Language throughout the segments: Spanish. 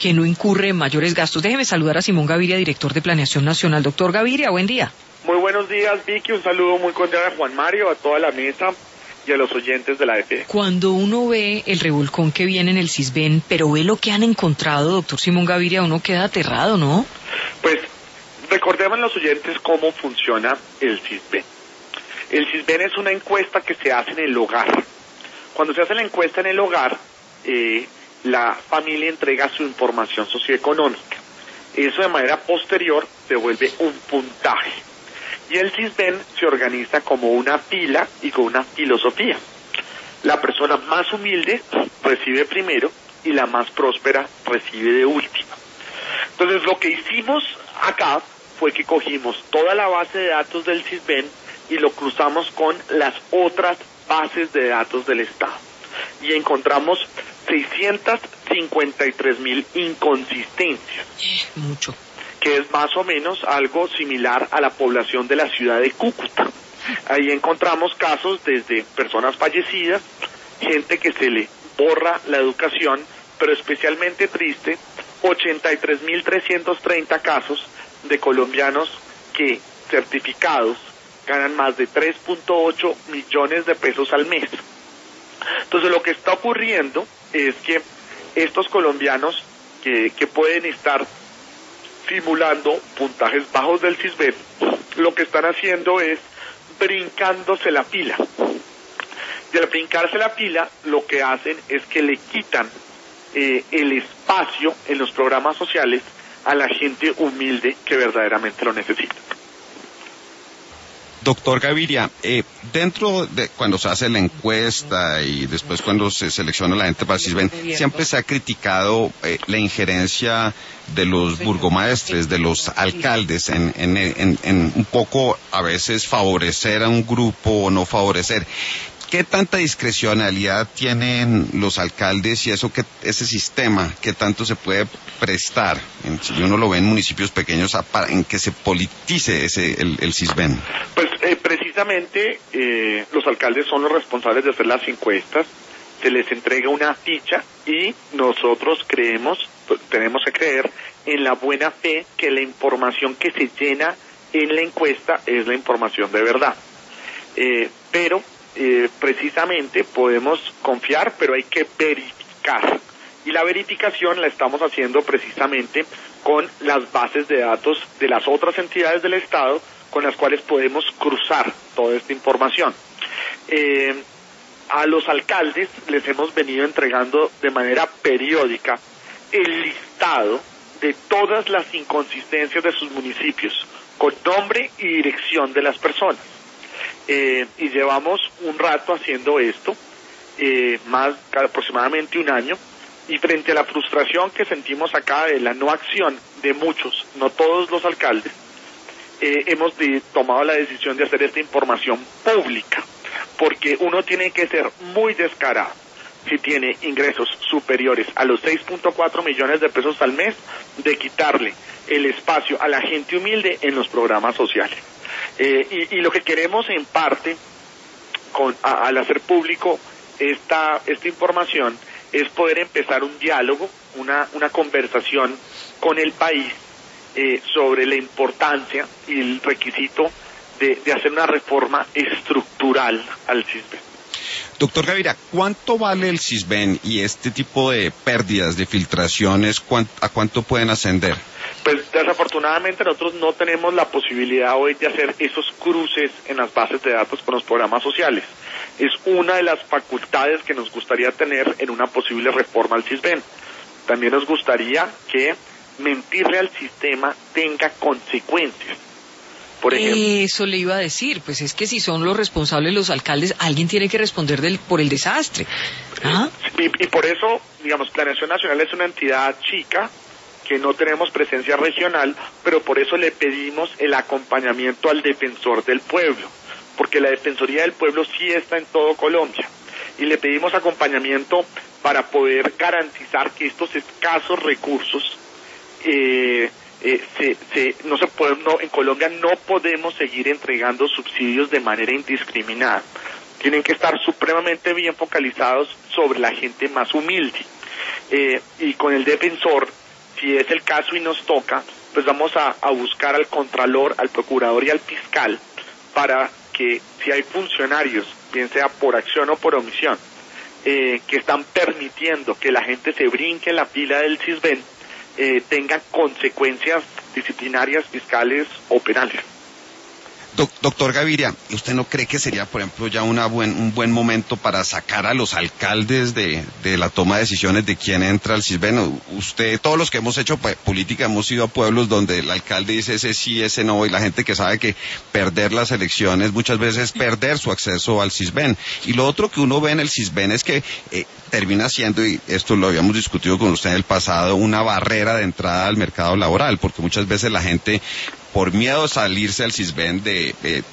que no incurre en mayores gastos. Déjeme saludar a Simón Gaviria, director de Planeación Nacional. Doctor Gaviria, buen día. Muy buenos días, Vicky. Un saludo muy cordial a Juan Mario, a toda la mesa y a los oyentes de la EPE. Cuando uno ve el revolcón que viene en el Sisbén, pero ve lo que han encontrado, doctor Simón Gaviria, uno queda aterrado, ¿no? Pues recordemos a los oyentes cómo funciona el Sisbén. El Sisbén es una encuesta que se hace en el hogar. Cuando se hace la encuesta en el hogar, la familia entrega su información socioeconómica. Eso de manera posterior se vuelve un puntaje. Y el Sisbén se organiza como una fila y con una filosofía. La persona más humilde recibe primero y la más próspera recibe de última. Entonces lo que hicimos acá fue que cogimos toda la base de datos del Sisbén y lo cruzamos con las otras bases de datos del Estado. Y encontramos 653.000 inconsistencias. Mucho. Que es más o menos algo similar a la población de la ciudad de Cúcuta. Ahí encontramos casos desde personas fallecidas, gente que se le borra la educación, pero especialmente triste, 83.330 casos de colombianos que certificados ganan más de 3.8 millones de pesos al mes. Entonces lo que está ocurriendo es que estos colombianos que pueden estar simulando puntajes bajos del Sisbén, lo que están haciendo es brincándose la fila. Y al brincarse la fila, lo que hacen es que le quitan el espacio en los programas sociales a la gente humilde que verdaderamente lo necesita. Doctor Gaviria, dentro de cuando se hace la encuesta y después cuando se selecciona la gente para el Sisbén, siempre se ha criticado la injerencia de los burgomaestres, de los alcaldes, en un poco a veces favorecer a un grupo o no favorecer. ¿Qué tanta discrecionalidad tienen los alcaldes y ese sistema, qué tanto se puede prestar, si uno lo ve en municipios pequeños, en que se politice el Sisbén? Pues precisamente los alcaldes son los responsables de hacer las encuestas, se les entrega una ficha y nosotros tenemos que creer en la buena fe que la información que se llena en la encuesta es la información de verdad. Pero precisamente podemos confiar, pero hay que verificar. Y la verificación la estamos haciendo precisamente con las bases de datos de las otras entidades del Estado con las cuales podemos cruzar toda esta información. A los alcaldes les hemos venido entregando de manera periódica el listado de todas las inconsistencias de sus municipios, con nombre y dirección de las personas. Y llevamos un rato haciendo esto, aproximadamente un año, y frente a la frustración que sentimos acá de la no acción de muchos, no todos los alcaldes, hemos tomado la decisión de hacer esta información pública, porque uno tiene que ser muy descarado si tiene ingresos superiores a los 6.4 millones de pesos al mes, de quitarle el espacio a la gente humilde en los programas sociales. Y lo que queremos en parte, al hacer público esta información, es poder empezar un diálogo, una conversación con el país sobre la importancia y el requisito de hacer una reforma estructural al Sisbén. Doctor Gaviria, ¿cuánto vale el Sisbén y este tipo de pérdidas, de filtraciones, a cuánto pueden ascender? Pues desafortunadamente nosotros no tenemos la posibilidad hoy de hacer esos cruces en las bases de datos con los programas sociales. Es una de las facultades que nos gustaría tener en una posible reforma al Sisbén. También nos gustaría que mentirle al sistema tenga consecuencias. Por ejemplo, eso le iba a decir, pues es que si son los responsables los alcaldes, alguien tiene que responder por el desastre. ¿Ah? Y por eso, digamos, Planeación Nacional es una entidad chica, que no tenemos presencia regional, pero por eso le pedimos el acompañamiento al Defensor del Pueblo, porque la Defensoría del Pueblo sí está en todo Colombia, y le pedimos acompañamiento para poder garantizar que estos escasos recursos en Colombia no podemos seguir entregando subsidios de manera indiscriminada. Tienen que estar supremamente bien focalizados sobre la gente más humilde. Y con el defensor si es el caso y nos toca, pues vamos a buscar al contralor, al procurador y al fiscal para que si hay funcionarios, bien sea por acción o por omisión, que están permitiendo que la gente se brinque en la fila del CISBEN, tengan consecuencias disciplinarias, fiscales o penales. Doctor Gaviria, ¿usted no cree que sería, por ejemplo, ya un buen momento para sacar a los alcaldes de la toma de decisiones de quién entra al CISBEN? Usted, todos los que hemos hecho política, hemos ido a pueblos donde el alcalde dice ese sí, ese no, y la gente que sabe que perder las elecciones muchas veces es perder su acceso al CISBEN. Y lo otro que uno ve en el CISBEN es que termina siendo, y esto lo habíamos discutido con usted en el pasado, una barrera de entrada al mercado laboral, porque muchas veces la gente, por miedo a salirse al CISBEN de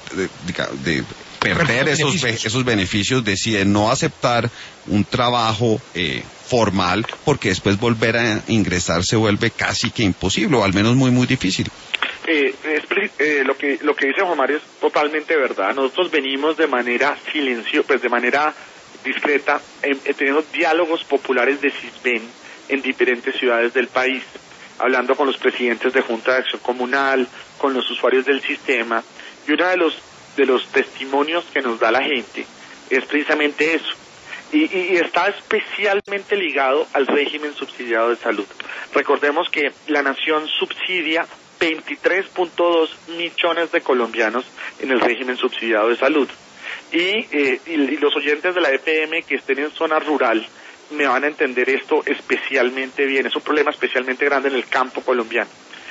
perder esos beneficios, decide no aceptar un trabajo formal, porque después volver a ingresar se vuelve casi que imposible, o al menos muy, muy difícil. Lo que dice Juan Mario es totalmente verdad. Nosotros venimos de manera de manera discreta, teniendo diálogos populares de CISBEN en diferentes ciudades del país, hablando con los presidentes de Junta de Acción Comunal, con los usuarios del sistema, y uno de los testimonios que nos da la gente es precisamente eso, y está especialmente ligado al régimen subsidiado de salud. Recordemos que la nación subsidia 23.2 millones de colombianos en el régimen subsidiado de salud, y los oyentes de la EPM que estén en zona rural me van a entender esto especialmente bien. Es un problema especialmente grande en el campo colombiano.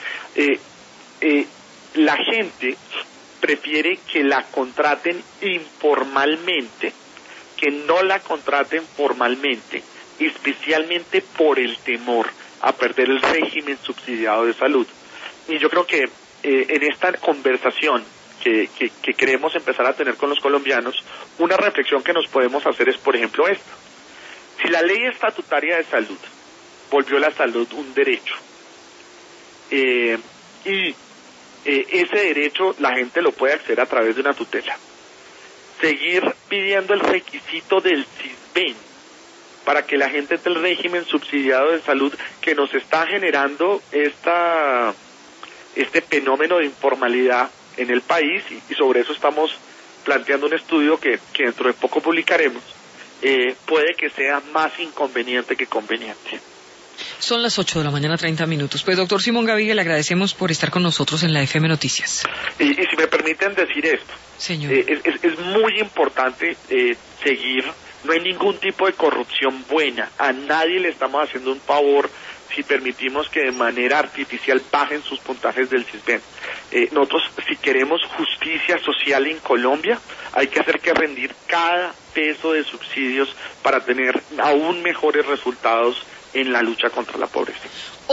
La gente prefiere que la contraten informalmente, que no la contraten formalmente, especialmente por el temor a perder el régimen subsidiado de salud. Y yo creo que en esta conversación que queremos empezar a tener con los colombianos, una reflexión que nos podemos hacer es, por ejemplo, esta. Si la ley estatutaria de salud volvió la salud un derecho, y ese derecho la gente lo puede acceder a través de una tutela, seguir pidiendo el requisito del CISBEN para que la gente del régimen subsidiado de salud que nos está generando este fenómeno de informalidad en el país, y sobre eso estamos planteando un estudio que dentro de poco publicaremos, puede que sea más inconveniente que conveniente. Son las 8 de la mañana, 30 minutos. Pues, doctor Simón Gaviria, le agradecemos por estar con nosotros en la FM Noticias. Y si me permiten decir esto, señor, es muy importante seguir. No hay ningún tipo de corrupción buena. A nadie le estamos haciendo un favor si permitimos que de manera artificial bajen sus puntajes del CISBEN. Nosotros, si queremos justicia social en Colombia, hay que hacer que rendir cada peso de subsidios para tener aún mejores resultados en la lucha contra la pobreza.